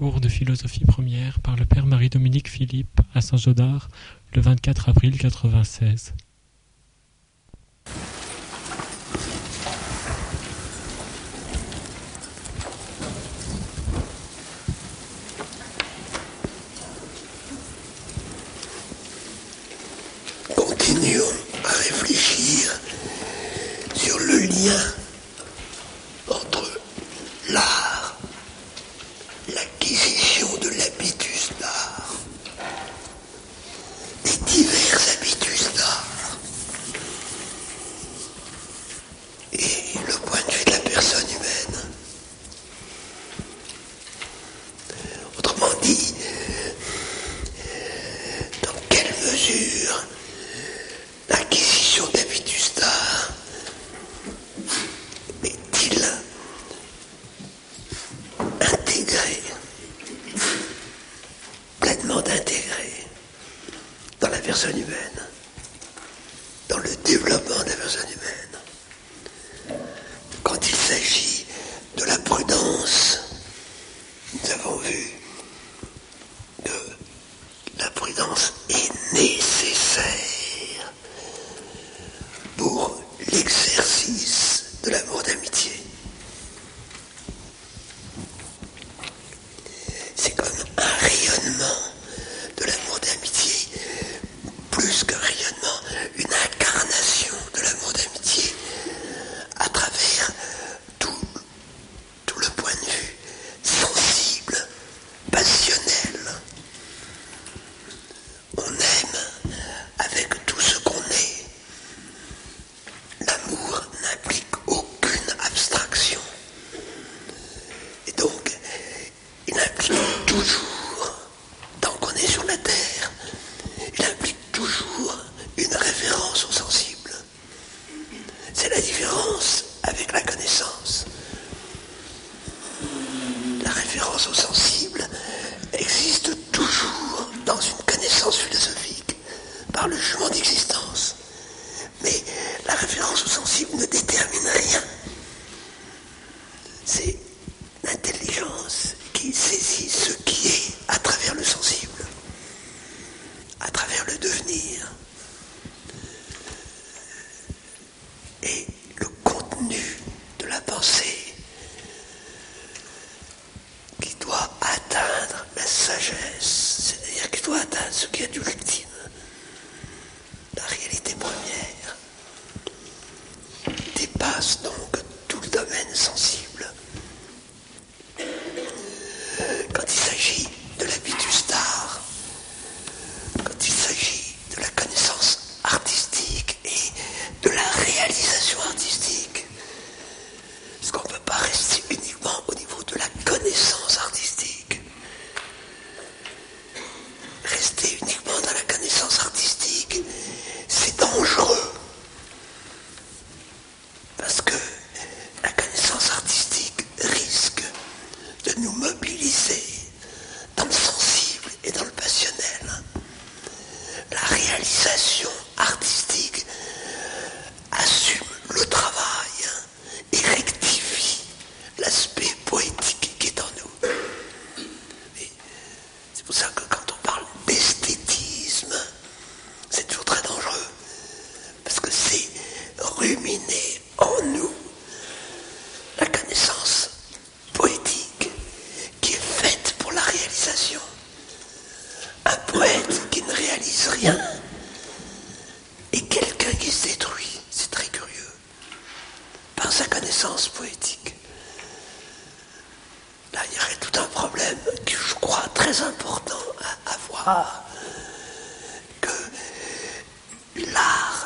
cours de philosophie première par le père Marie-Dominique Philippe à Saint-Gaudard le 24 avril 1996. Continuons à réfléchir sur le lien entre l'art, l'acquisition de l'habitus d'art, des divers habitus d'art, et le point de vue de la personne humaine. Autrement dit, dans quelle mesure l'acquisition d'habitus d'art est-il intégré, pleinement intégré dans la personne humaine, dans le développement de la personne humaine. Quand il s'agit de la prudence, nous avons vu que la prudence est nécessaire pour l'exercice de l'amour d'amitié. C'est comme un rayonnement de l'amour d'amitié, plus qu'un rayonnement, une incarnation de l'amour d'amitié à travers tout le point de vue sensible, passionnel. On aime avec tout ce qu'on est. L'amour n'implique aucune abstraction. Et donc, il implique toujours, tant qu'on est sur la terre, il implique toujours une référence au sensible. C'est la différence avec la connaissance. La référence au sensible existe toujours dans une connaissance philosophique, par le jugement d'existence. Mais la référence au sensible ne détermine rien. C'est l'intelligence qui saisit ce qui est à travers le sensible, à travers le devenir. Et le contenu de la pensée qui doit atteindre la sagesse, c'est-à-dire qui doit atteindre ce qui est ultime, la réalité première, dépasse donc tout le domaine sensible. Quand il s'agit de l'habitus d'art, quand il s'agit de la connaissance artistique et de la réalisation artistique, parce qu'on ne peut pas rester uniquement au niveau de la connaissance artistique. Rester uniquement dans la connaissance artistique, c'est dangereux. Parce que la connaissance artistique risque de nous mobiliser dans le sensible et dans le passionnel. La réalisation artistique assume le travail et rectifie l'aspect poétique qui est en nous. Et c'est pour ça que quand on parle d'esthétisme, c'est toujours très dangereux. Parce que c'est ruminer en nous la connaissance poétique qui est faite pour la réalisation. Un poète qui ne réalise rien est quelqu'un qui se détruit, c'est très curieux, par sa connaissance poétique. Là, il y aurait tout un problème que je crois très important à voir, que l'art,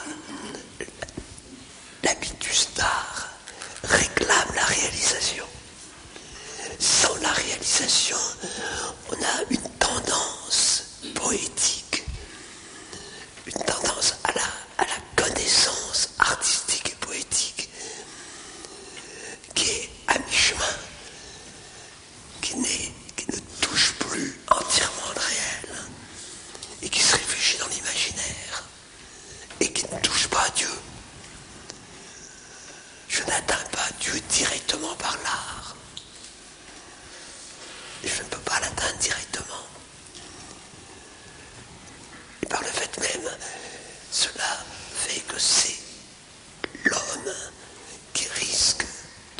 l'habitus d'art, réclame la réalisation. Sans la réalisation, on a une tendance poétique, une tendance à la connaissance artistique et poétique, qui est à mi-chemin, qui ne touche plus entièrement le réel, et qui se réfugie dans l'imaginaire, et qui ne touche pas à Dieu. Je n'atteins pas Dieu directement par l'art. Et je ne peux pas l'atteindre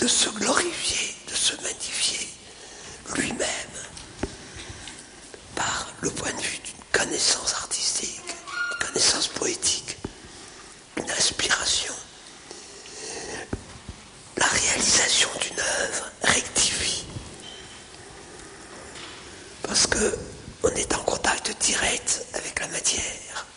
de se glorifier, de se magnifier lui-même par le point de vue d'une connaissance artistique, d'une connaissance poétique, d'une inspiration. La réalisation d'une œuvre rectifie. Parce qu'on est en contact direct avec la matière.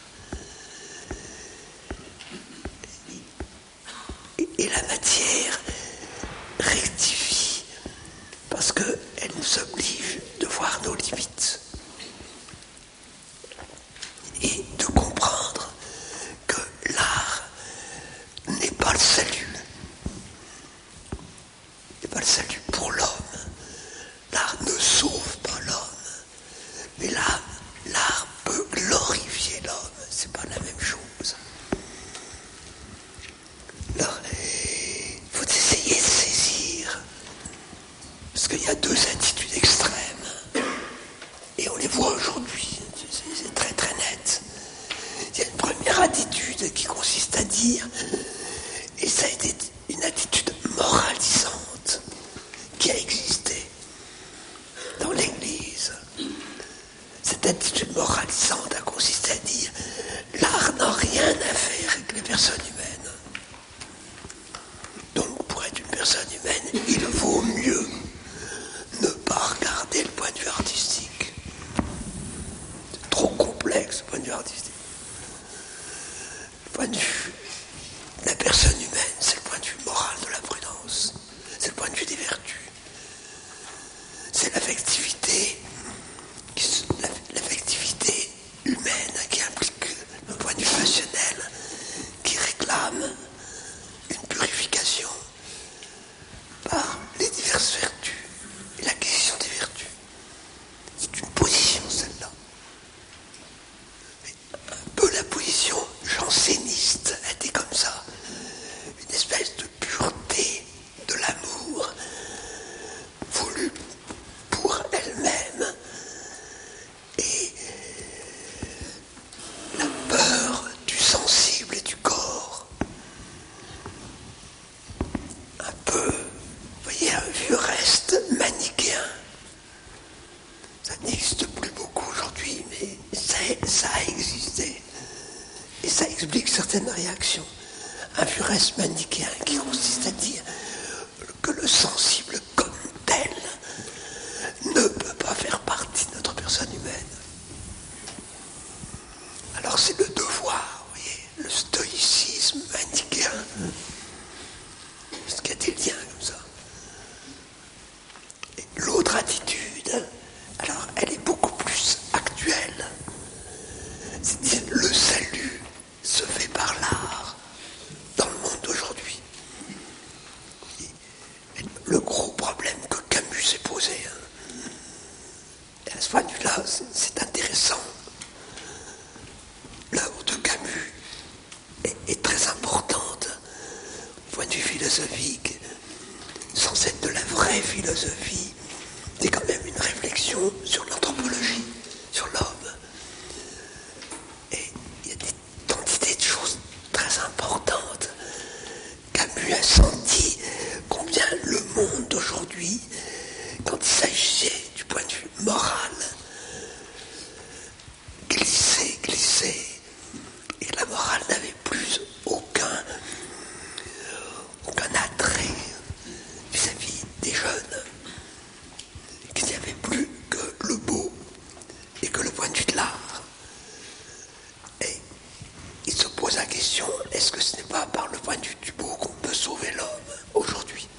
Et la matière rectifie parce qu'elle nous oblige de voir nos limites et de comprendre que l'art n'est pas le salut. N'est pas le salut pour l'homme. L'art ne sauve pas l'homme. Mais l'art peut glorifier l'homme. C'est pas la même chose. Alors, il faut essayer de saisir. Parce qu'il y a deux attitudes extrêmes. Et on les voit aujourd'hui. C'est très très net. Il y a une première attitude qui consiste à dire, et ça a été une attitude moralisante qui a existé dans l'Église. Cette attitude moralisante a consisté à dire l'art n'a rien à faire avec les personnes humaines. Donc pour être une personne humaine, il vaut mieux ne pas regarder le point de vue artistique. C'est trop complexe le point de vue artistique. Le point de vue de la personne humaine, c'est le point de vue moral de la prudence. C'est le point de vue des vertus. C'est l'affectivité humaine qui implique le point de vue passionnel, qui réclame une purification par les diverses vertus et l'acquisition des vertus. C'est une position, celle-là. Mais un peu la position janséniste a été comme ça. Une espèce de pureté de l'amour voulu pour elle-même et la peur du sensible et du corps. Un peu, vous voyez, un vieux reste manichéen. Ça n'existe plus beaucoup aujourd'hui, mais ça a existé. Et ça explique certaines réactions. Un vieux reste manichéen qui consiste à dire que le sensible comme tel ne peut pas faire partie de notre personne humaine. Alors c'est le devoir, vous voyez, le stoïcisme manichéen. Parce qu'il y a des liens comme ça. Et l'autre attitude, alors elle est beaucoup plus actuelle. C'est-à-dire le salut se fait par l'art dans le monde d'aujourd'hui. Le gros problème que Camus s'est posé, et à ce point de vue-là, c'est intéressant. L'œuvre de Camus est très importante du point de vue philosophique, sans être de la vraie philosophie. C'est quand même une réflexion sur l'anthropologie, sur l'homme. Et il y a des quantités de choses très importantes. Camus a senti combien le monde d'aujourd'hui, quand il s'agissait du point de vue moral, glissait, et que la morale n'avait plus aucun attrait vis-à-vis des jeunes, qu'il n'y avait plus que le beau et que le point de vue de l'art. Et il se pose la question, est-ce que ce n'est pas par le point de vue du beau qu'on peut sauver l'homme aujourd'hui?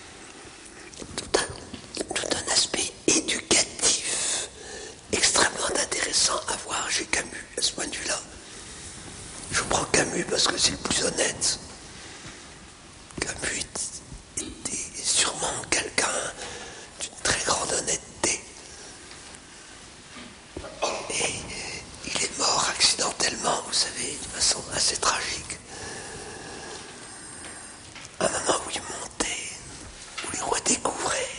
Tout un aspect éducatif extrêmement intéressant à voir chez Camus à ce point de vue-là. Je prends Camus parce que c'est le plus honnête. Camus était sûrement quelqu'un d'une très grande honnêteté. Et il est mort accidentellement, vous savez, de façon assez tragique. À un moment où il montait, où il redécouvrait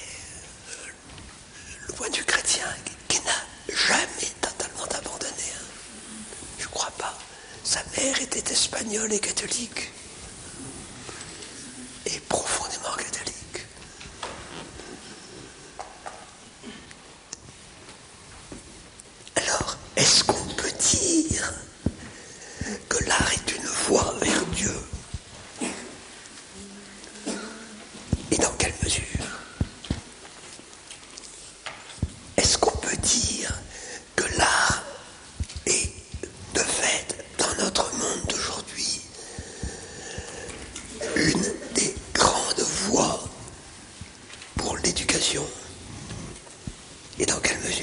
le point de vue chrétien, qui n'a jamais totalement abandonné. Je ne crois pas. Sa mère était espagnole et catholique. Et profondément catholique. mesure? Est-ce qu'on peut dire que l'art est, de fait, dans notre monde d'aujourd'hui, une des grandes voies pour l'éducation? Et dans quelle mesure?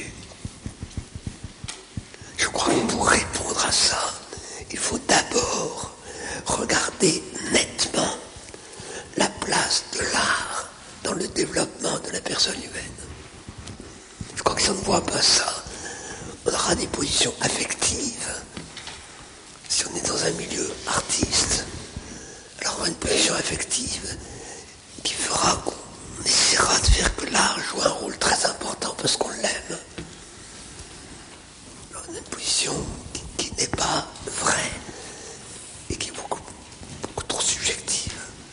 Je crois que pour répondre à ça, il faut d'abord regarder nettement la place de l'art dans le développement de la personne humaine. Je crois que si on ne voit pas ça, on aura des positions affectives. Si on est dans un milieu artiste, alors on aura une position affective qui fera qu'on essaiera de faire que l'art joue un rôle très important parce qu'on l'aime. Alors on a une position qui n'est pas vraie et qui est beaucoup trop subjective.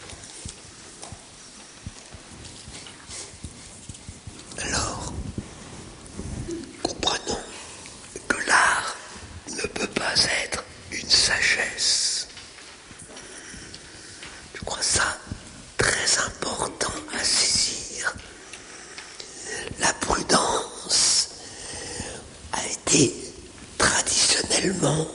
Alors, comprenons que l'art ne peut pas être une sagesse. Je crois ça très important à saisir. La prudence a été traditionnellement,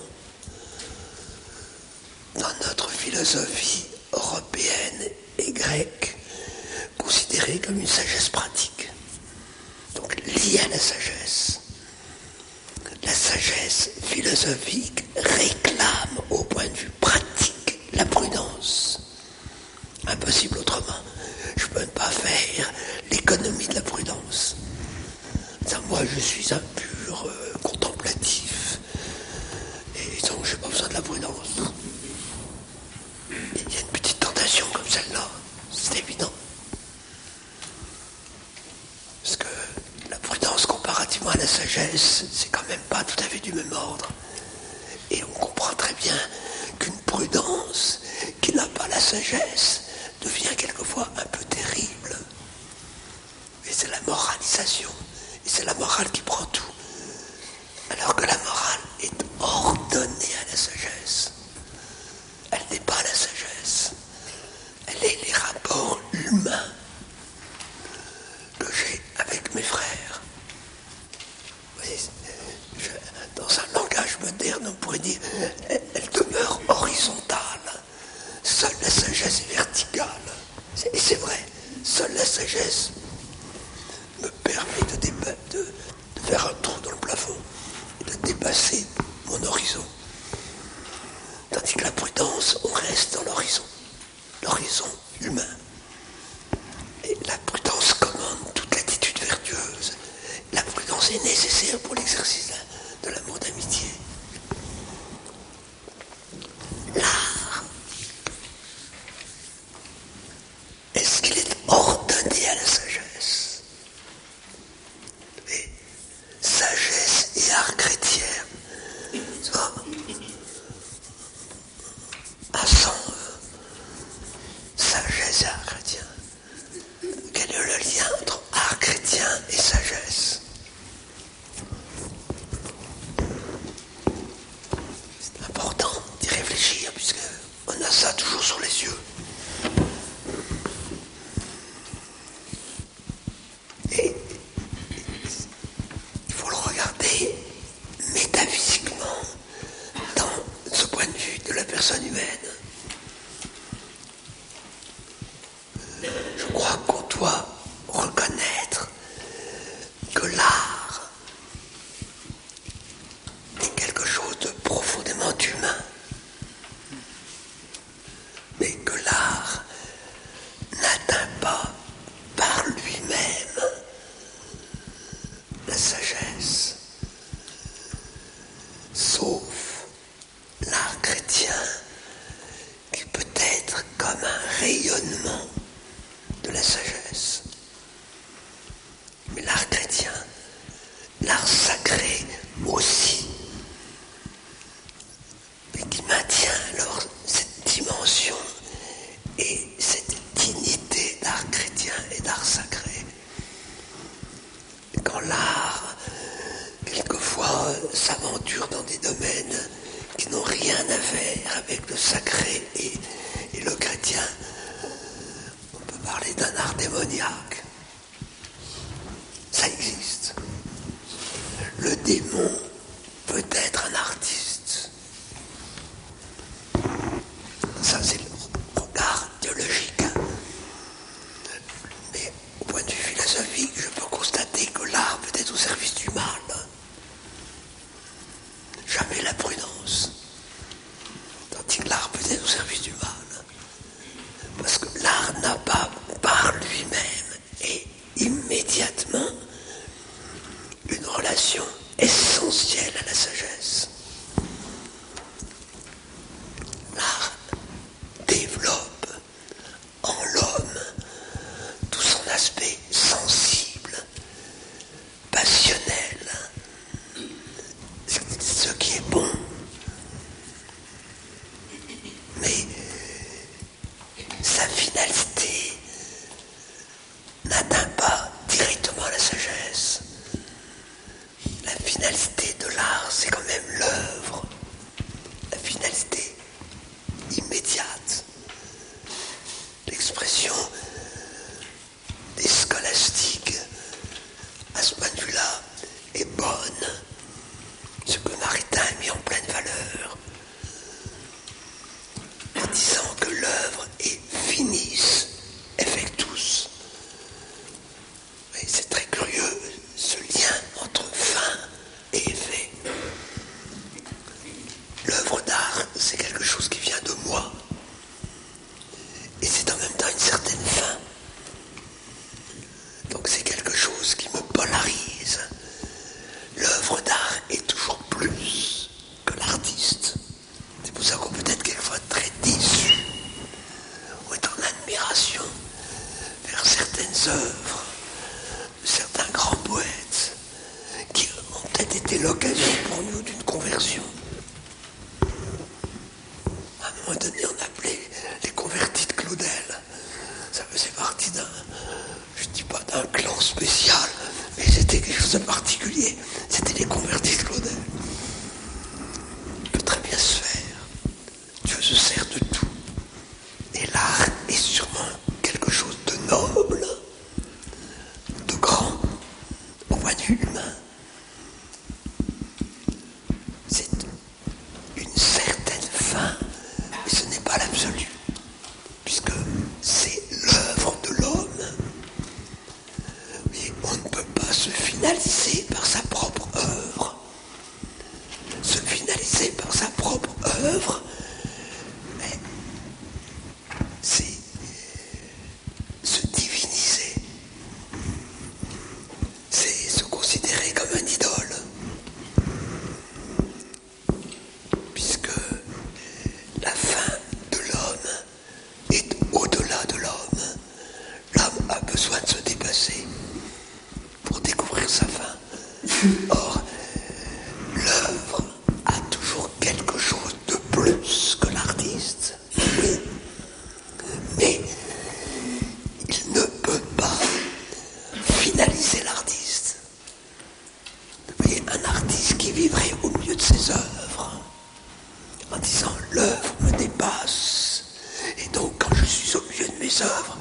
dans notre philosophie européenne et grecque, considérée comme une sagesse pratique. Donc liée à la sagesse. La sagesse philosophique réclame au point de vue pratique la prudence. Impossible autrement. Je ne peux pas faire l'économie de la prudence. Ça, moi, je suis un pur contemplatif. Et donc, je n'ai pas besoin de la prudence. Il y a une petite tentation comme celle-là. C'est évident. Parce que la prudence, comparativement à la sagesse, c'est quand même pas tout à fait du même ordre. Et on comprend très bien qu'une prudence qui n'a pas la sagesse devient quelquefois un peu terrible. Et c'est la moralisation. Et c'est la morale qui prend tout. Alors que la morale est ordonnée à la sagesse. Elle n'est pas la sagesse. Elle est les rapports humains que j'ai avec mes frères. Vous voyez, dans un langage moderne, on pourrait dire elle demeure horizontale. Seule la sagesse est verticale. Et c'est vrai, seule la sagesse me permet de faire un trou dans le plafond et de dépasser mon horizon. Tandis que la prudence, on reste dans l'horizon humain. Et la prudence commande toute l'attitude vertueuse. La prudence est nécessaire pour l'exercice de l'amour d'amitié. L'art, est-ce qu'il est ordonné à la sagesse? Et sagesse et art chrétien, sagesse et art chrétien. Quel est le lien entre art chrétien et sagesse? C'est important d'y réfléchir puisque on a ça toujours sur les yeux. Et il faut le regarder métaphysiquement dans ce point de vue de la personne humaine. Je crois qu'on doit reconnaître que l'art est quelque chose de profondément humain, mais que l'art n'atteint pas par lui-même la sagesse, sauf l'art chrétien qui peut être comme un rayonnement de la sagesse. Mais l'art chrétien, l'art sacré aussi, mais qui maintient alors cette dimension et cette dignité d'art chrétien et d'art sacré. Et quand l'art, quelquefois, s'aventure dans des domaines qui n'ont rien à faire avec le sacré et le chrétien, on peut parler d'un art démoniaque. Ça existe. Le démon peut être un artiste. Ça, c'est le regard théologique. Mais au point de vue philosophique, je peux constater que l'art peut être au service du mal. Jamais la prudence. Tandis que l'art peut être au service du mal. Parce que l'art n'a pas, par lui-même et immédiatement, une relation essentielle à la sagesse. L'art développe en l'homme tout son aspect sensible, passionnel, ce qui est bon. Mais sa finalité n'atteint pas directement la sagesse. La finalité de l'art, c'est quand même l'œuvre. La finalité immédiate. L'expression des scolastiques, à ce point de vue-là, est bonne. Ce que Maritain a mis en pleine valeur, en disant que l'œuvre est finis effectus. Et c'est très curieux, ce lien entre fin et effet. L'œuvre d'art, c'est quelque chose qui vient de moi. Et c'est en même temps une certaine fin. Donc c'est quelque chose qui me polarise. L'œuvre d'art est toujours plus que l'artiste. C'est pour ça qu'on peut être quelquefois très déçu ou être en admiration vers certaines œuvres de certains grands poètes qui ont peut-être été l'occasion pour nous d'une conversion. À un moment donné, on appelait les convertis de Claudel. Ça faisait partie je ne dis pas d'un clan spécial, mais c'était quelque chose de particulier. C'était les convertis de Claudel. Ça peut très bien se faire. Dieu se sert de tout. Et l'art est sûrement quelque chose de noble, de grand, au point de vue humain. C'est une certaine fin, mais ce n'est pas l'absolu, puisque c'est l'œuvre de l'homme. Mais on ne peut pas se finaliser par sa propre œuvre. Se finaliser par sa propre œuvre, mais c'est se diviniser. C'est se considérer comme un idole. Puisque la fin de l'homme est au-delà de l'homme. L'homme a besoin de se dépasser pour découvrir sa fin. Or, l'œuvre a toujours quelque chose de plus que l'artiste. Oui. Mais il ne peut pas finaliser l'artiste. Vous voyez, un artiste qui vivrait au milieu de ses œuvres, en disant l'œuvre me dépasse, et donc quand je suis au milieu de mes œuvres,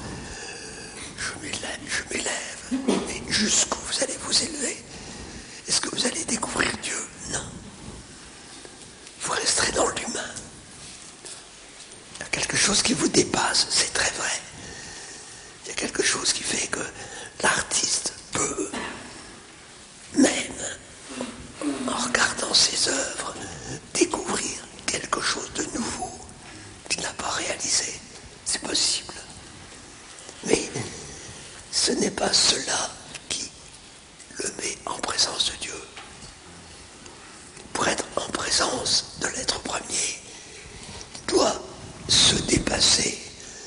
je m'élève. Mais jusqu'où vous allez vous élever? Est-ce que vous allez découvrir Dieu? Non. Vous resterez dans l'humain. Il y a quelque chose qui vous dépasse, c'est très vrai. Il y a quelque chose qui fait que l'artiste peut, même en regardant ses œuvres, découvrir quelque chose de nouveau qu'il n'a pas réalisé. C'est possible. Mais ce n'est pas cela qui le met en présence de Dieu. Pour être en présence de l'être premier, il doit se dépasser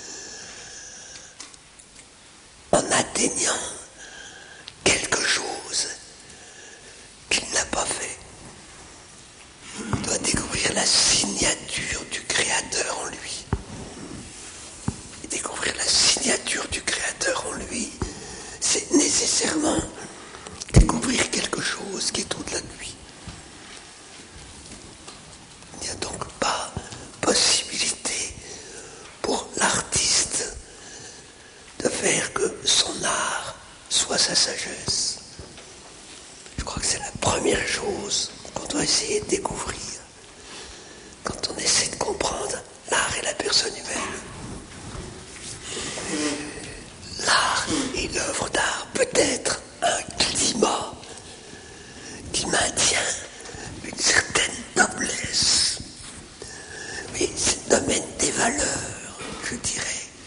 en atteignant quelque chose qu'il n'a pas fait. Il doit découvrir la signature du Créateur en lui. Et découvrir la signature du Créateur en lui, c'est nécessairement découvrir quelque chose qui est au-delà de lui. Il n'y a donc pas possibilité pour l'artiste de faire que son art soit sa sagesse. première chose qu'on doit essayer de découvrir quand on essaie de comprendre l'art et la personne humaine. L'art et l'œuvre d'art peut être un climat qui maintient une certaine noblesse. Mais c'est le domaine des valeurs, je dirais.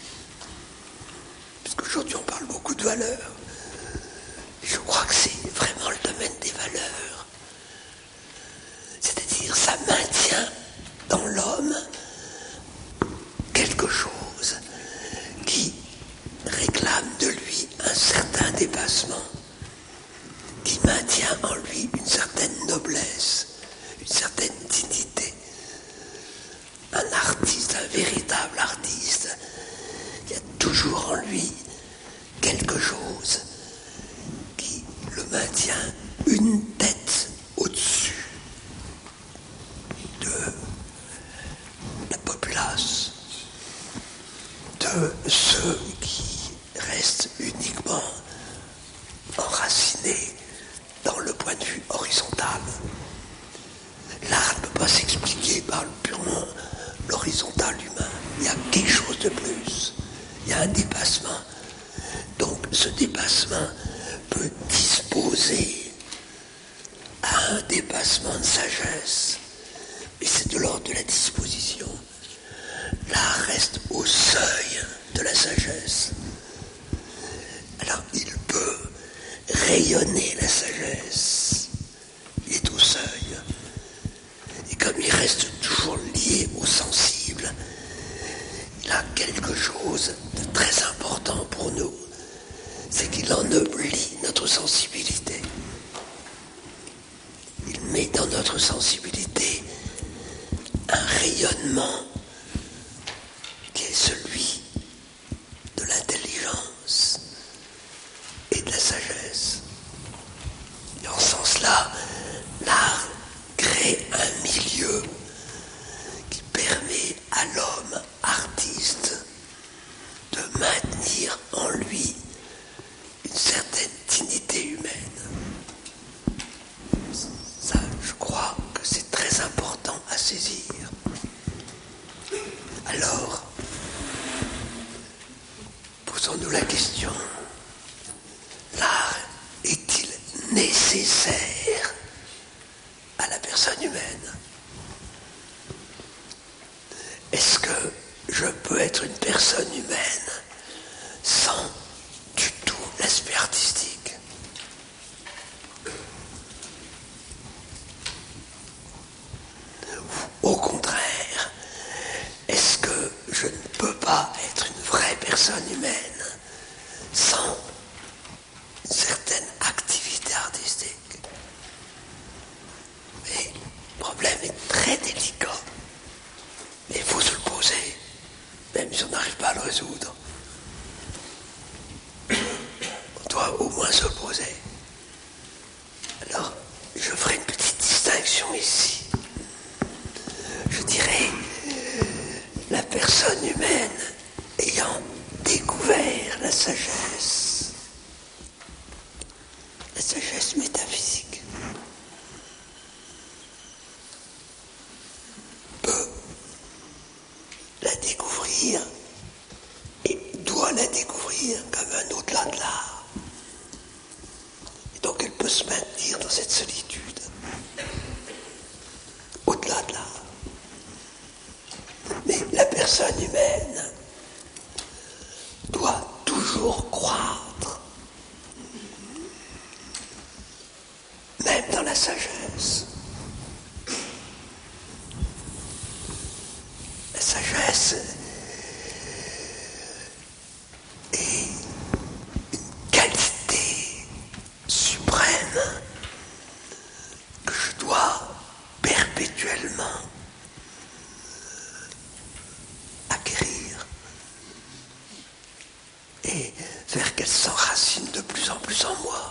Parce qu'aujourd'hui on parle beaucoup de valeurs. Je crois que c'est vraiment le domaine des valeurs. C'est-à-dire, ça maintient dans l'homme quelque chose qui réclame de lui un certain dépassement, qui maintient en lui une certaine noblesse, une certaine dignité. Un artiste, un véritable artiste, il y a toujours en lui quelque chose qui le maintient une tête au-dessus de la populace, de ceux qui restent uniquement enracinés dans le point de vue horizontal. L'art ne peut pas s'expliquer par purement l'horizontal humain. Il y a quelque chose de plus. Il y a un dépassement. Donc ce dépassement peut disposer à un dépassement de sagesse. Mais c'est de l'ordre de la disposition. L'art reste au seuil de la sagesse. Alors il peut rayonner la sagesse. Il est au seuil. Et comme il reste toujours lié au sensible, il a quelque chose de très important pour nous. C'est qu'il ennoblit notre sensibilité. Il met dans notre sensibilité un rayonnement qui est celui de l'intelligence et de la sagesse. Et en ce sens-là, l'art crée un milieu qui permet à l'homme artiste de maintenir en lui une certaine dignité humaine. Ça, je crois que c'est très important à saisir. Alors, posons-nous la question, l'art est-il nécessaire à la personne humaine? Est-ce que je peux être une personne humaine sans du tout l'aspect artistique? Ou au contraire, est-ce que je ne peux pas être une vraie personne humaine sans une certaine activité artistique? Mais le problème est très délicat. Mais il faut se le poser, même si on n'arrive pas à le résoudre. On doit au moins se le poser. Alors, je ferai une petite distinction ici. Je dirais, la personne humaine ayant découvert la sagesse métaphysique, peut la découvrir et doit la découvrir comme un au-delà de l'art. Et donc elle peut se maintenir dans cette solitude, au-delà de l'art. Mais la personne humaine doit toujours croître, même dans la sagesse. La sagesse est une qualité suprême que je dois perpétuellement acquérir et faire qu'elle s'enracine de plus en plus en moi.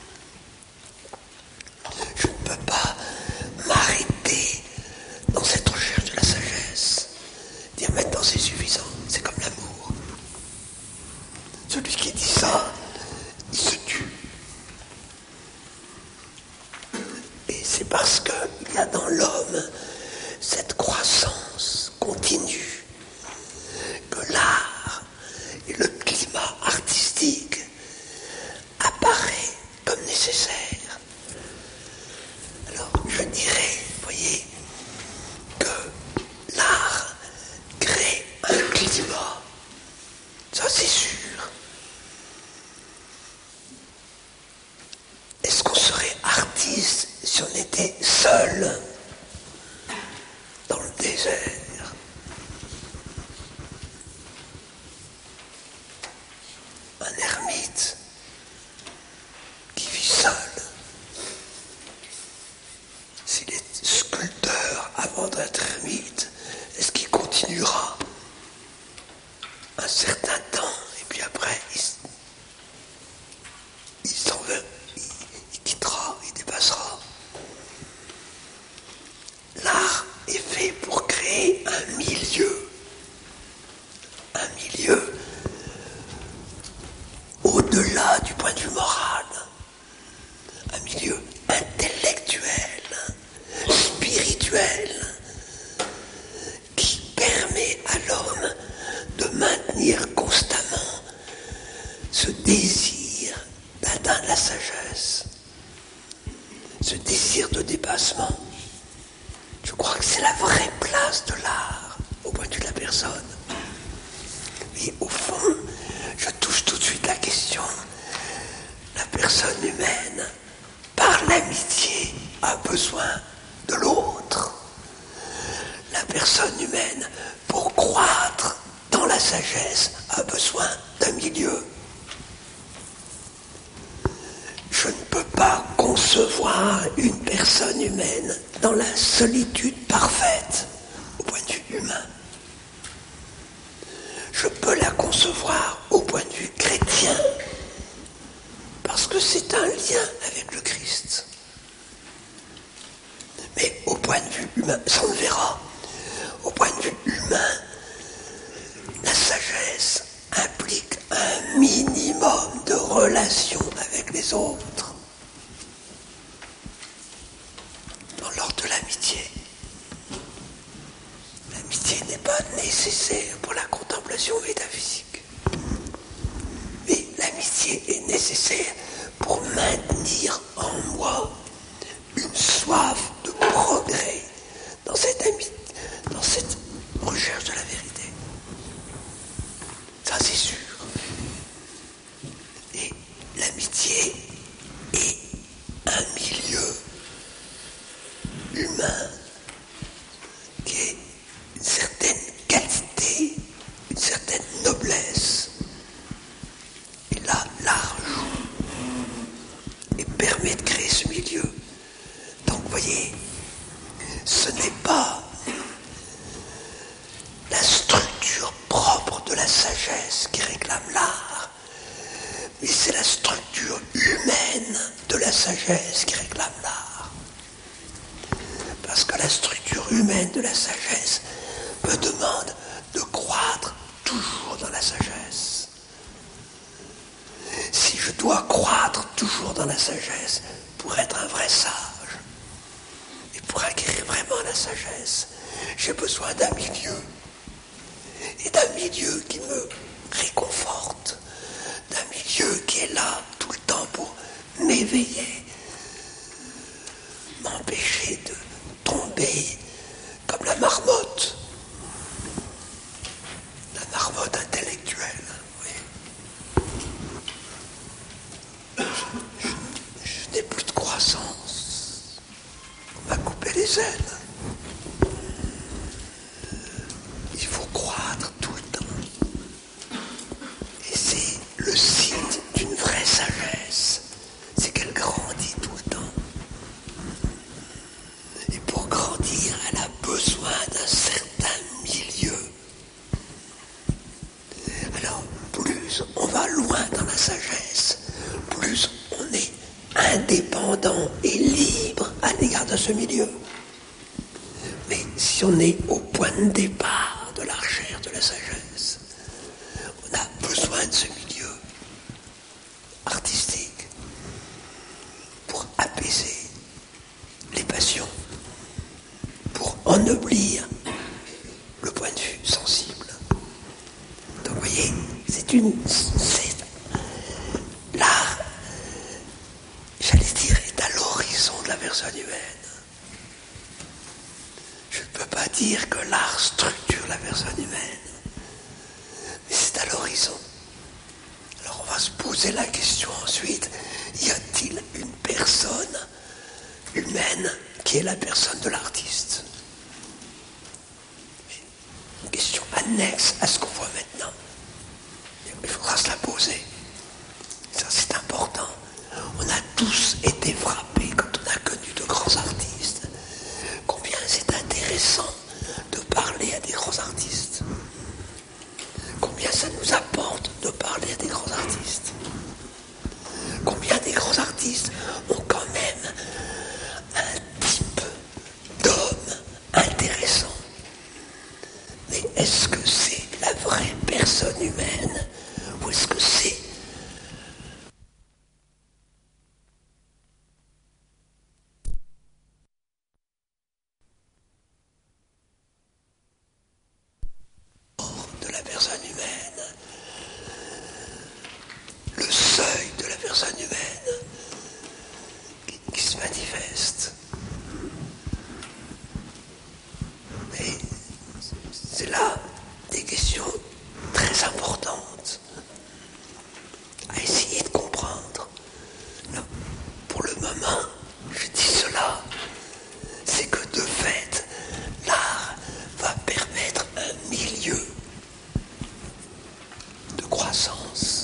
Je ne peux pas m'arrêter dans cette recherche de la sagesse. Dire maintenant c'est suffisant, c'est comme l'amour. Celui qui dit ça, il se tue. Et c'est parce qu'il y a dans l'homme cette croissance continue que l'art et le climat artistique apparaît comme nécessaire. Alors je dirais, voyez, que l'art crée un climat, ça c'est sûr. Est-ce qu'on serait artiste si on était seul dans le désert? Un ermite qui vit seul. S'il est sculpteur avant d'être ermite, est-ce qu'il continuera un certain temps et puis après il s'en va, il quittera, il dépassera? L'art est fait pour créer un milieu au-delà du point de vue moral, un milieu intellectuel, spirituel, qui permet à l'homme de maintenir constamment ce désir d'atteindre la sagesse, ce désir de dépassement. Je crois que c'est la vraie place de l'art au point de vue de la personne. Et au fond, je touche tout de suite la question. La personne humaine, par l'amitié, a besoin de l'autre. La personne humaine, pour croître dans la sagesse, a besoin d'un milieu. Je ne peux pas concevoir une personne humaine dans la solitude parfaite, au point de vue humain. Je peux la concevoir au point de vue chrétien, parce que c'est un lien avec le Christ. Mais au point de vue humain, ça on le verra, au point de vue humain, la sagesse implique un minimum de relation avec les autres, dans l'ordre de l'amitié. L'amitié n'est pas nécessaire pour la contemplation métaphysique. Mais l'amitié est nécessaire pour maintenir en moi une soif de progrès dans cette recherche de la vérité. Ça c'est sûr. Et l'amitié est un milieu humain qui est une certaine qualité, une certaine noblesse. Et là, l'art joue et permet de créer ce milieu. Donc, vous voyez, ce n'est pas la structure propre de la sagesse qui réclame l'art, mais c'est la structure humaine de la sagesse qui réclame l'art. Parce que la structure humaine de la sagesse me demande de croître toujours dans la sagesse. Si je dois croître toujours dans la sagesse pour être un vrai sage et pour acquérir vraiment la sagesse, j'ai besoin d'un milieu. Et d'un milieu qui me réconforte, d'un milieu qui est là tout le temps pour m'éveiller, m'empêcher de tomber comme la marmotte intellectuelle. Oui. Je n'ai plus de croissance. On m'a coupé les ailes. Il faut croître tout le temps. Et c'est le signe d'une vraie sagesse. C'est qu'elle grandit tout le temps. Et pour grandir, elle a besoin d'un certain milieu. Alors, plus on va loin dans la sagesse, plus on est indépendant et libre à l'égard de ce milieu. Mais si on est au point de départ de la recherche de la sagesse, on a besoin de ce milieu artistique pour apaiser les ennoblir le point de vue sensible. Donc vous voyez, l'art, j'allais dire, est à l'horizon de la personne humaine. Je ne peux pas dire que l'art structure la personne humaine, mais c'est à l'horizon. Alors on va se poser la question ensuite, y a-t-il une personne humaine qui est la personne de l'artiste? Une question annexe à ce qu'on voit maintenant. Il faudra se la poser. Ça, c'est important. On a tous été frappés quand on a connu de grands artistes. Combien c'est intéressant de parler à des grands artistes. Combien ça nous apporte de parler à des grands artistes. Combien des grands artistes ont quand même un type d'homme intéressant. Mais est-ce que c'est la vraie personne humaine ou est-ce que c'est de la personne humaine, le seuil de la personne humaine qui se manifeste? Mais c'est là des questions très importantes à essayer de comprendre. Là, pour le moment, je dis cela, c'est que de fait, l'art va permettre un milieu de croissance,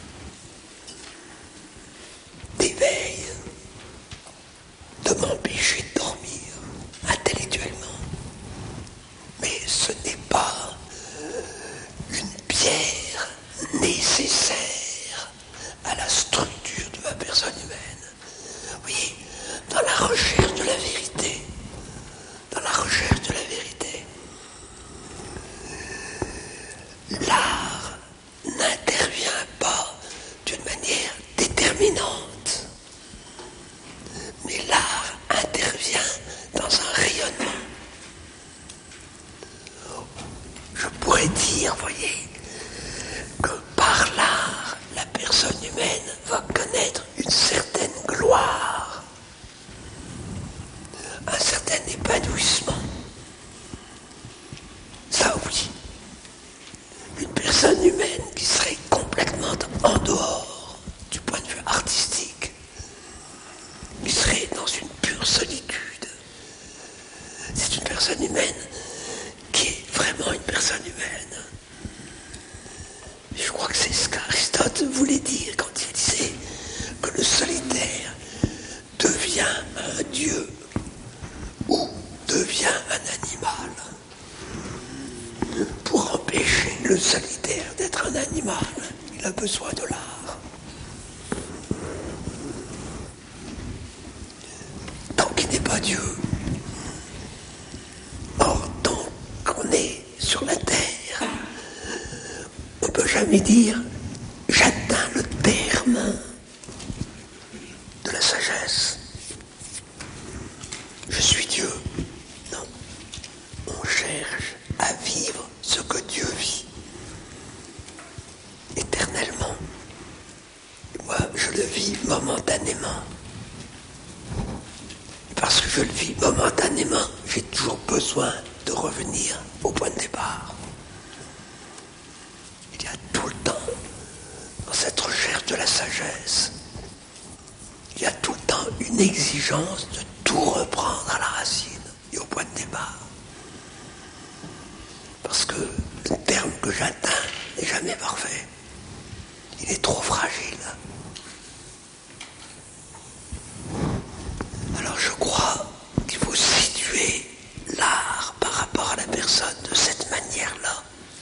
d'éveil, de m'empêcher de dormir intellectuellement. Mais ce n'est pas une pierre nécessaire à la structure de ma personne humaine. Vous voyez, dans la recherche de la vérité, l'art n'intervient pas d'une manière déterminante, mais l'art intervient dans un rayonnement. Je pourrais dire, voyez, que par l'art, la personne humaine va connaître une certaine gloire, un certain épanouissement. Ça oui. Une personne humaine qui serait complètement en dehors du point de vue artistique, qui serait dans une pure solitude, c'est une personne humaine qui est vraiment une personne humaine. Je crois que c'est ce qu'Aristote voulait dire quand il disait que le solitaire devient un dieu ou devient un animal. Pour empêcher le solitaire d'être un animal, il a besoin de l'art. Tant qu'il n'est pas Dieu. Or, tant qu'on est sur la terre, on ne peut jamais dire « j'atteins le terme de la sagesse. Je suis Dieu ». Non. On cherche à vivre ce que Dieu vit éternellement. Et moi, je le vis momentanément. Parce que je le vis momentanément, j'ai toujours besoin de revenir au point de départ. Il y a tout le temps, dans cette recherche de la sagesse, il y a tout le temps une exigence de tout reprendre à la racine et au point de départ. Parce que le terme que j'atteins n'est jamais parfait. Il est trop fragile. Alors je crois qu'il faut situer l'art par rapport à la personne de cette manière-là.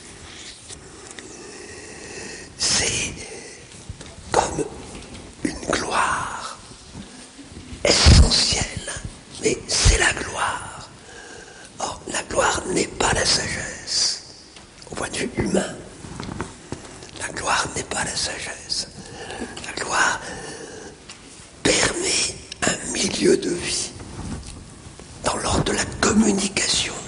C'est comme une gloire essentielle, mais c'est la gloire. Or, la gloire n'est pas la sagesse. Au point de vue humain, la gloire n'est pas la sagesse. La gloire permet un milieu de vie dans l'ordre de la communication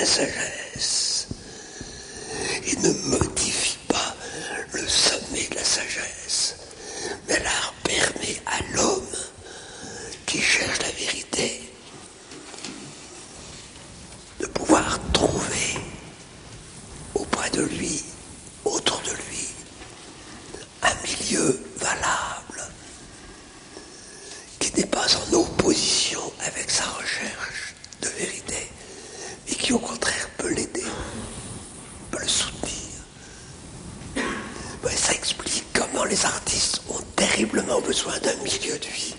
la sagesse et ne modifie pas le sommet de la sagesse, mais l'art permet à l'homme qui cherche la vérité de pouvoir trouver auprès de lui, autour de lui, un milieu valable qui n'est pas en opposition avec sa recherche de vérité, mais qui au contraire peut l'aider, peut le soutenir. Ben, ça explique comment les artistes ont terriblement besoin d'un milieu de vie.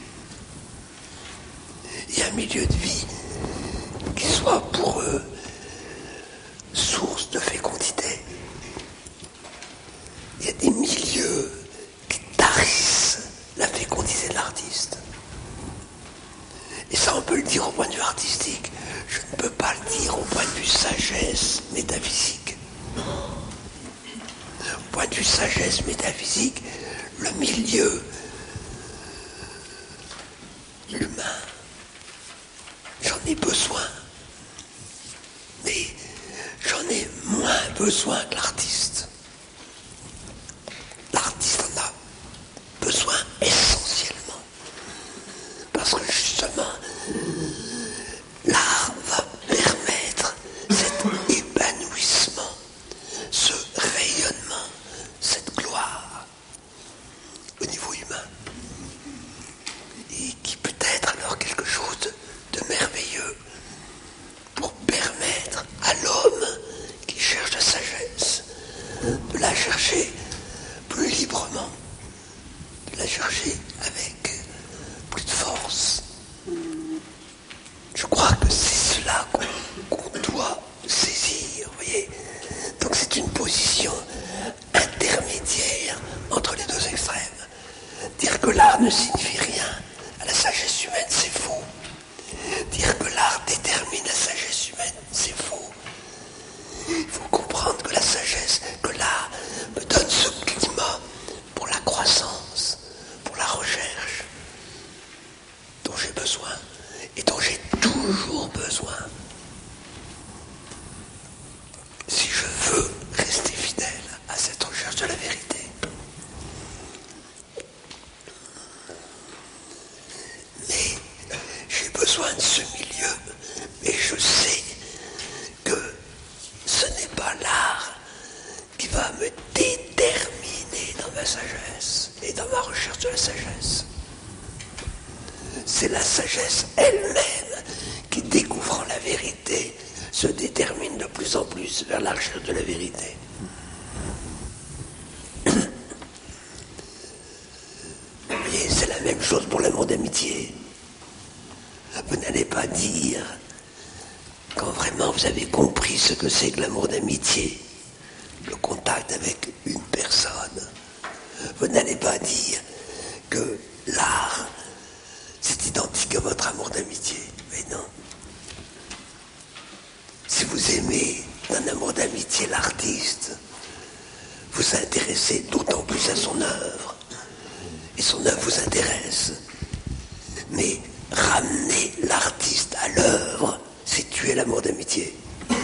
Et un milieu de vie qui soit pour eux source de fécondité. Il y a des milieux qui tarissent la fécondité de l'artiste. Et ça, on peut le dire au point de vue artistique. Je ne peux pas le dire au point de vue sagesse métaphysique. Au point de vue sagesse métaphysique, le milieu humain, j'en ai besoin. Mais j'en ai moins besoin que l'artiste. L'artiste en a besoin essentiellement. Parce que justement, l'art va permettre cet épanouissement, ce rayonnement, cette gloire au niveau humain. Et qui peut être alors quelque chose de merveilleux pour permettre à l'homme qui cherche la sagesse de la chercher plus librement, de la chercher avec plus de force. Je crois que c'est cela qu'on doit saisir, vous voyez. Donc c'est une position intermédiaire entre les deux extrêmes. Dire que l'art ne signifie rien à la sagesse humaine, c'est faux. Dire que l'art détermine la sagesse humaine, c'est faux. Il faut comprendre que la sagesse, que l'art me donne ce climat pour la croissance, pour la recherche, dont j'ai besoin et dont j'ai toujours besoin. Si je veux rester fidèle à cette recherche de la vérité. Mais j'ai besoin de ce milieu, et je sais que ce n'est pas l'art qui va me déterminer dans ma sagesse et dans ma recherche de la sagesse. C'est la sagesse elle-même qui, découvrant la vérité, se détermine de plus en plus vers la recherche de la vérité. Et c'est la même chose pour l'amour d'amitié. Vous n'allez pas dire, quand vraiment vous avez compris ce que c'est que l'amour d'amitié, le contact avec une personne, vous n'allez pas dire que l'art, c'est identique à votre amour d'amitié. Mais non. Si vous aimez d'un amour d'amitié l'artiste, vous intéressez d'autant plus à son œuvre. Et son œuvre vous intéresse. Mais ramener l'artiste à l'œuvre, c'est tuer l'amour d'amitié.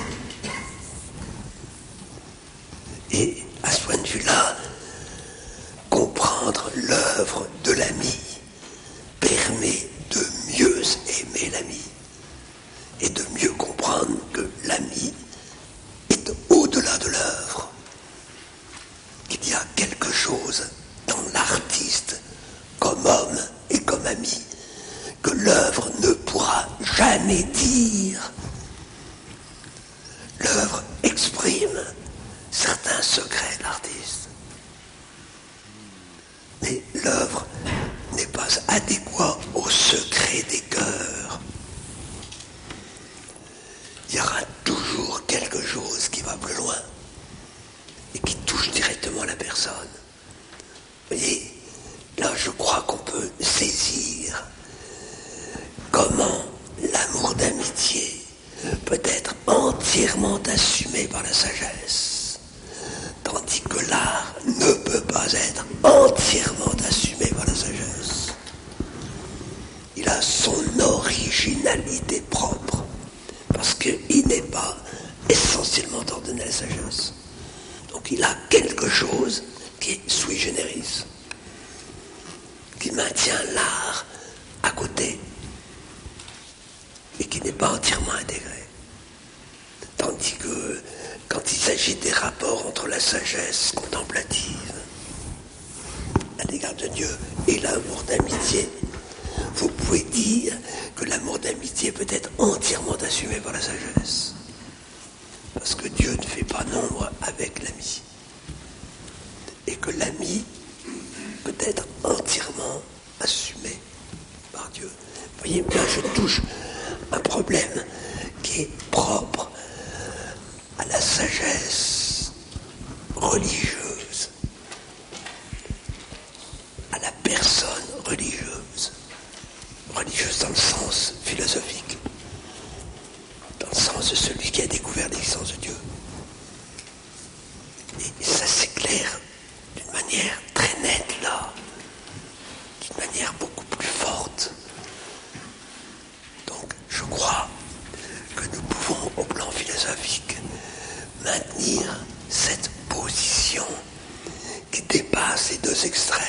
Et à ce point de vue-là, comprendre l'œuvre de l'ami permet de mieux aimer l'ami et de mieux comprendre que l'ami est au-delà de l'œuvre. Il y a quelque chose dans l'artiste comme homme et comme ami que l'œuvre ne pourra jamais dire. L'œuvre exprime certains secrets de l'artiste. Mais l'œuvre n'est pas adéquate au secret des cœurs. Il y aura toujours quelque chose qui va plus loin et qui touche directement la personne. Vous voyez, là je crois qu'on peut saisir comment l'amour d'amitié peut être entièrement assumé par la sagesse, tandis que l'art ne peut pas être entièrement assumé par la sagesse. Il a son originalité propre, parce qu'il n'est pas qu'il a quelque chose qui est sui generis, qui maintient l'art à côté et qui n'est pas entièrement intégré. Tandis que quand il s'agit des rapports entre la sagesse contemplative à l'égard de Dieu et l'amour d'amitié, vous pouvez dire que l'amour d'amitié peut être entièrement assumé par la sagesse. Parce que Dieu ne fait pas nombre avec l'ami. Et que l'ami peut être entièrement assumé par Dieu. Vous voyez, là je touche un problème qui est propre à la sagesse religieuse, à la personne religieuse, religieuse dans le sens philosophique, dans le sens de celui qui a découvert l'existence de Dieu. Et ça s'éclaire d'une manière très nette là, d'une manière beaucoup plus forte. Donc je crois que nous pouvons au plan philosophique maintenir cette position qui dépasse les deux extrêmes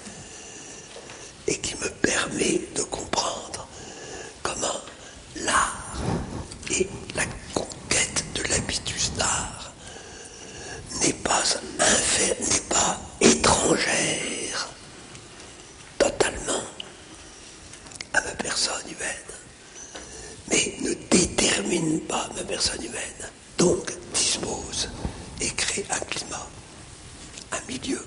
et qui me permet de comprendre comment l'art et la conquête de l'habitus d'art n'est pas étrangère totalement à ma personne humaine, mais ne détermine pas ma personne humaine, donc dispose et crée un climat, un milieu.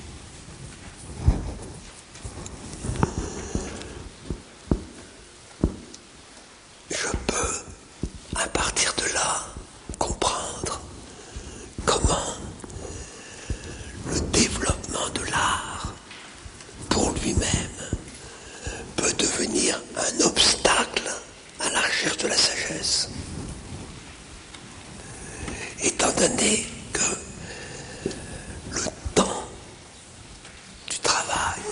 Je peux, à partir de là, comprendre comment le développement de l'art pour lui-même peut devenir un obstacle à la recherche de la sagesse. Étant donné que le temps du travail,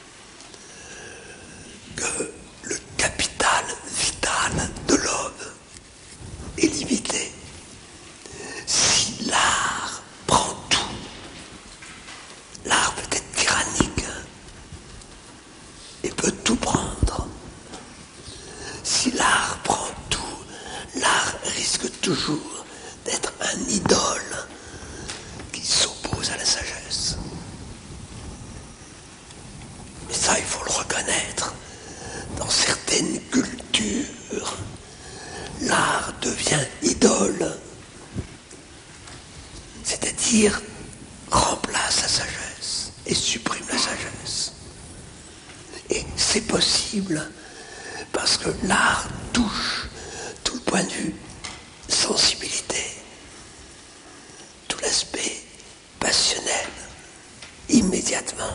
que le capital vital de l'homme est limité, si l'art prend tout, l'art peut être tyrannique et peut tout prendre. Si l'art prend tout, l'art risque toujours d'être un idole qui s'oppose à la sagesse. Mais ça, il faut le reconnaître. Dans certaines cultures, l'art devient idole, c'est-à-dire remplace la sagesse et supprime la sagesse. Et c'est possible parce que l'art touche tout le point de vue sensibilité, tout l'aspect passionnel, immédiatement.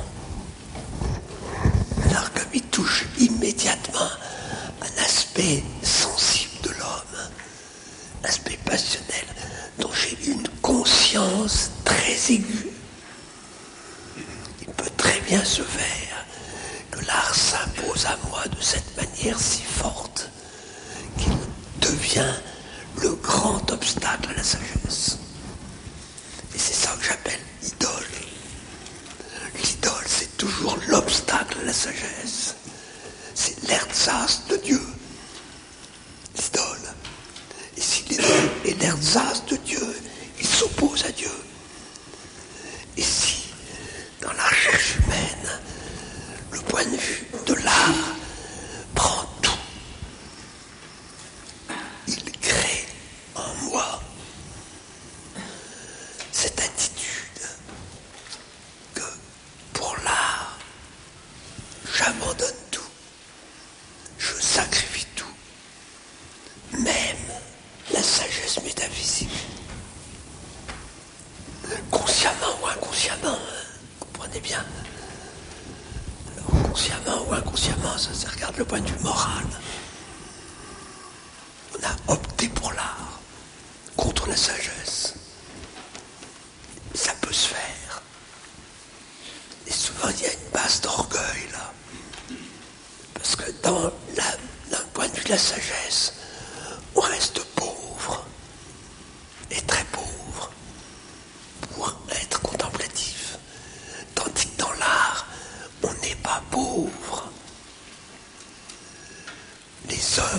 Alors comme il touche immédiatement un aspect sensible de l'homme, l'aspect passionnel dont j'ai une conscience très aiguë, il peut très bien se faire que l'art s'impose à moi de cette manière si forte qu'il devient le grand obstacle à la sagesse. Et c'est ça que j'appelle l'idole. L'idole, c'est toujours l'obstacle à la sagesse. C'est l'ersatz de Dieu. L'idole. Et si l'idole est l'ersatz de Dieu, il s'oppose à Dieu. Et si, dans la recherche humaine, le point de vue de l'art prend tout, il crée en moi cette attitude que pour l'art, j'abandonne tout, je sacrifie tout, même la sagesse métaphysique. Consciemment ou inconsciemment, comprenez bien. Alors, consciemment ou inconsciemment, ça regarde le point de vue moral. On a opté pour l'art, contre la sagesse. Ça peut se faire. Et souvent, il y a une base d'orgueil, là. Parce que d'un point de vue de la sagesse, on reste pauvre, et très pauvre, pour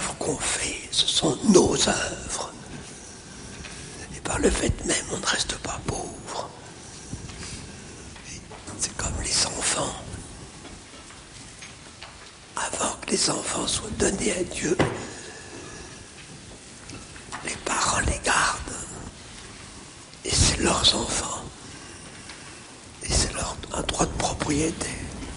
œuvres qu'on fait, ce sont nos œuvres. Et par le fait même, on ne reste pas pauvre. C'est comme les enfants. Avant que les enfants soient donnés à Dieu, les parents les gardent. Et c'est leurs enfants. Et c'est un droit de propriété.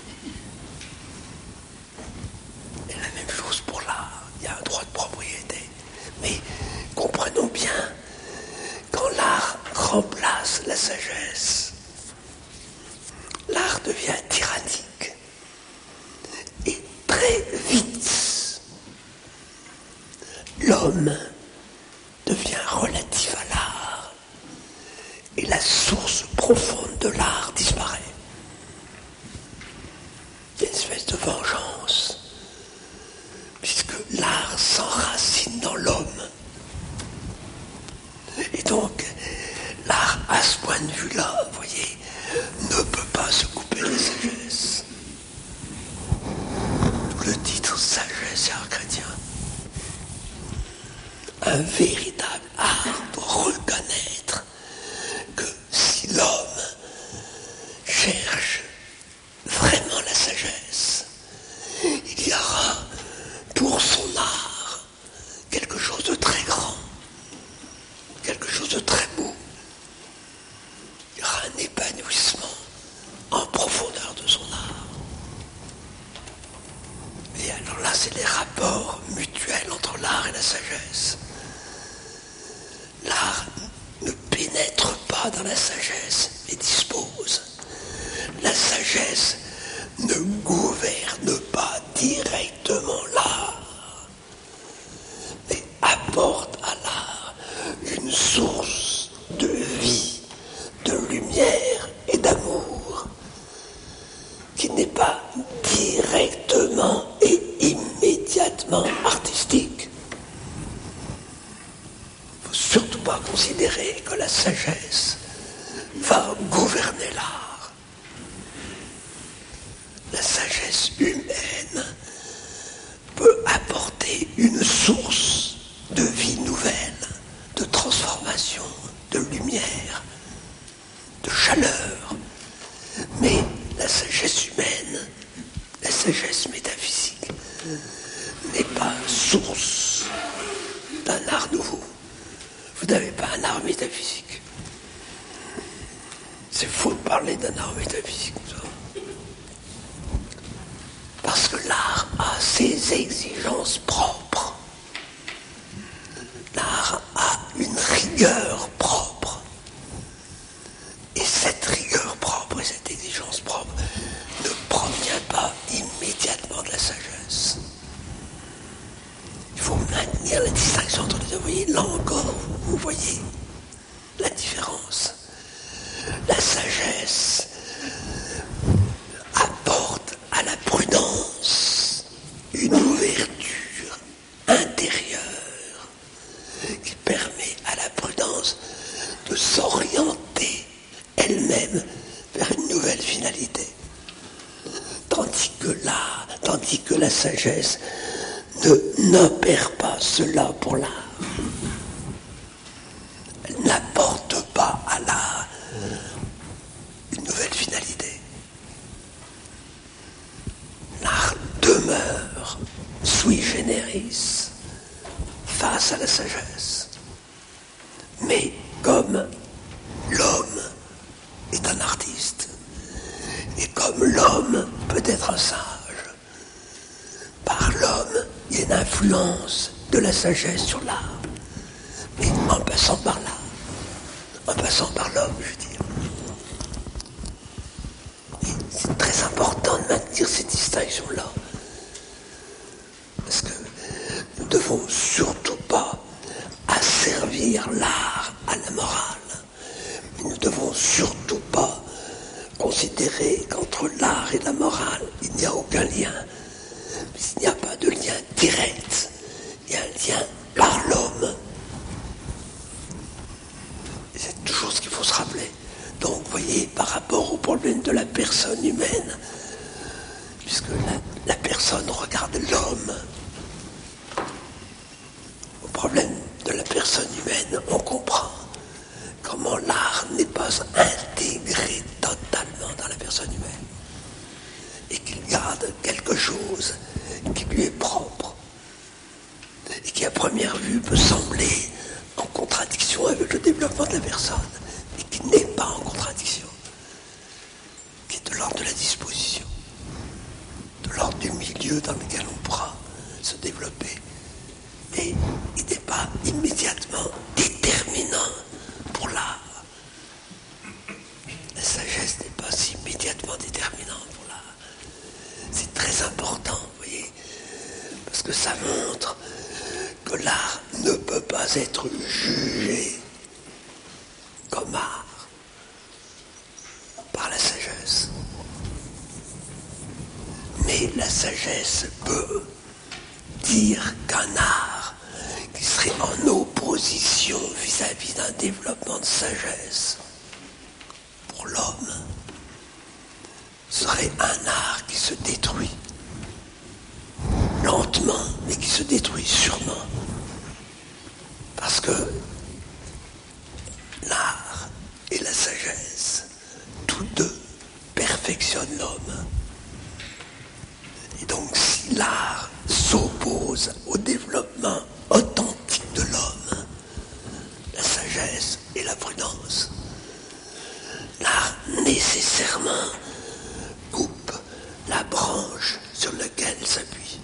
Et la même chose pour l'art. Il y a un droit de propriété. Mais comprenons bien, quand l'art remplace la sagesse, l'art devient tyrannique. Et très vite, l'homme devient relatif à l'art. Et la source profonde de l'art disparaît. Il y a une espèce de vengeance, puisque l'art s'enracine dans l'homme. Et donc, l'art, à ce point de vue-là, vous voyez, ne peut pas se couper de la sagesse. Le titre sagesse et art chrétien. Un véritable art pour reconnaître que si l'homme cherche vraiment la sagesse, il y aura pour son art quelque chose de très grand, quelque chose de très beau. Il y aura un épanouissement en profondeur de son art. Et alors là, c'est les rapports mutuels entre l'art et la sagesse. L'art ne pénètre pas dans la sagesse, mais dispose. La sagesse ne gouverne pas directement l'art, mais apporte à l'art une source de vie, de lumière et d'amour, qui n'est pas directement et immédiatement artistique. Il ne faut surtout pas considérer que la sagesse va gouverner l'art. La sagesse humaine peut apporter une source de vie nouvelle, de transformation, de lumière, de chaleur. Mais la sagesse humaine, la sagesse métaphysique, n'est pas source d'un art nouveau. Vous n'avez pas un art métaphysique. C'est faux de parler d'un art métaphysique. Parce que l'art a ses exigences propres. L'art a une rigueur propre. Et cette rigueur propre et cette exigence propre ne provient pas immédiatement de la sagesse. Il faut maintenir la distinction entre les deux. Vous voyez, là encore, vous voyez la différence. La sagesse apporte à la prudence une ouverture intérieure qui permet à la prudence de s'orienter elle-même vers une nouvelle finalité. Tandis que la sagesse n'opère pas cela pour l'art. Elle n'apporte pas à l'art une nouvelle finalité. L'art demeure sui generis face à la sagesse. Mais comme l'homme est un artiste, et comme l'homme peut être un sage, par l'homme, il y a une influence de la sagesse sur l'art. Mais en passant par là, en passant par l'homme, je veux dire. Et c'est très important de maintenir ces distinctions-là. Parce que nous ne devons surtout pas asservir l'art à la morale. Mais nous ne devons surtout pas considérer qu'entre l'art et la morale, il n'y a aucun lien. Mais il n'y a pas de lien direct. Il y a un lien par l'homme. Et c'est toujours ce qu'il faut se rappeler. Donc, vous voyez, par rapport au problème de la personne humaine, puisque la personne regarde l'homme, problème de la personne humaine, on comprend comment l'art n'est pas intégré totalement dans la personne humaine et qu'il garde quelque chose qui lui est propre et qui à première vue peut sembler en contradiction avec le développement de la personne et qui n'est pas en contradiction, qui est de l'ordre de la disposition, de l'ordre du milieu dans lequel on pourra se développer. Et il n'est pas immédiatement déterminant pour l'art. La sagesse n'est pas immédiatement déterminante pour l'art. C'est très important, vous voyez, parce que ça montre que l'art ne peut pas être jugé comme art par la sagesse. Mais la sagesse peut dire qu'un art qui serait en opposition vis-à-vis d'un développement de sagesse pour l'homme serait un art qui se détruit lentement, mais qui se détruit sûrement. Parce que l'art et la sagesse, tous deux, perfectionnent l'homme. Et donc si l'art s'oppose au développement authentique de l'homme, la sagesse et la prudence, l'art nécessairement coupe la branche sur laquelle il s'appuie.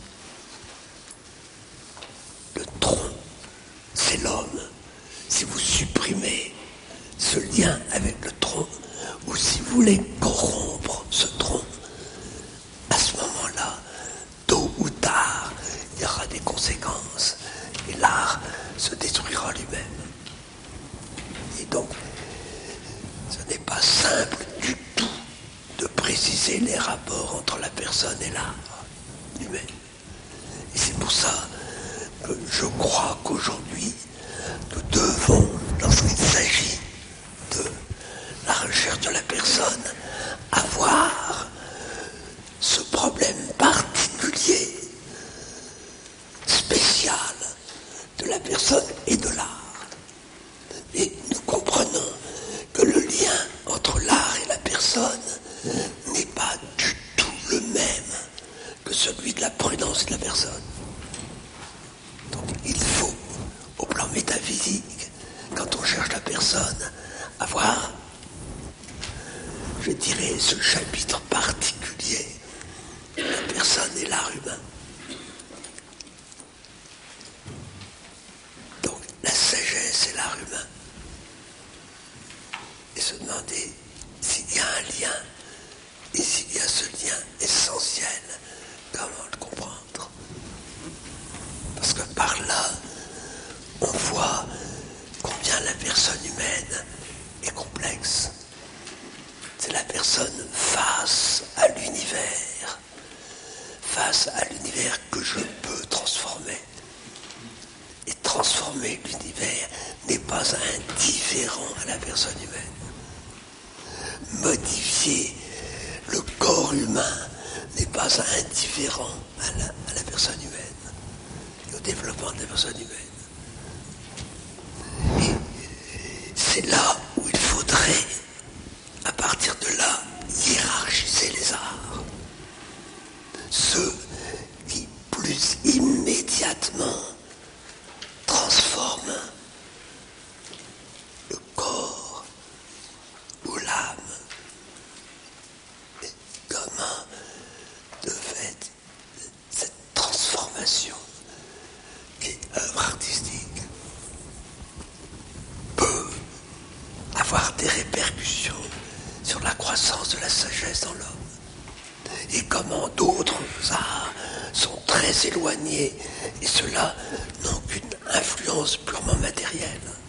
Le tronc, c'est l'homme. Si vous supprimez ce lien avec le tronc, ou si vous voulez corrompre ce tronc, à ce moment-là, tôt ou tard, il y aura des conséquences et l'art se détruira lui-même. Et donc, ce n'est pas simple du tout de préciser les rapports entre la personne et l'art humain. Et c'est pour ça que je crois qu'aujourd'hui, nous devons, lorsqu'il s'agit de la recherche de la personne, avoir ce problème particulier, spécial, de la personne et de l'art. Et nous comprenons que le lien entre l'art et la personne n'est pas du tout le même que celui de la prudence et de la personne. Donc il faut, au plan métaphysique, quand on cherche la personne, avoir, je dirais, ce chapitre particulier, la personne et l'art humain. Donc la sagesse et l'art humain. Et se demander s'il y a un lien, et s'il y a ce lien essentiel, comment le comprendre? Parce que par là, on voit combien la personne humaine est complexe. C'est la personne face à l'univers que je peux transformer. Et transformer l'univers n'est pas indifférent à la personne humaine. Modifier le corps humain n'est pas indifférent à la personne humaine et au développement de la personne humaine. Et c'est là où il faudrait, à partir de là, hiérarchiser les arts. Ceux qui, plus immédiatement, transforment le corps ou l'âme. Et comment, de fait, cette transformation qui est œuvre artistique peut avoir des répercussions sur la croissance de la sagesse dans l'homme. Et comment d'autres arts sont très éloignés et ceux-là n'ont qu'une influence purement matérielle.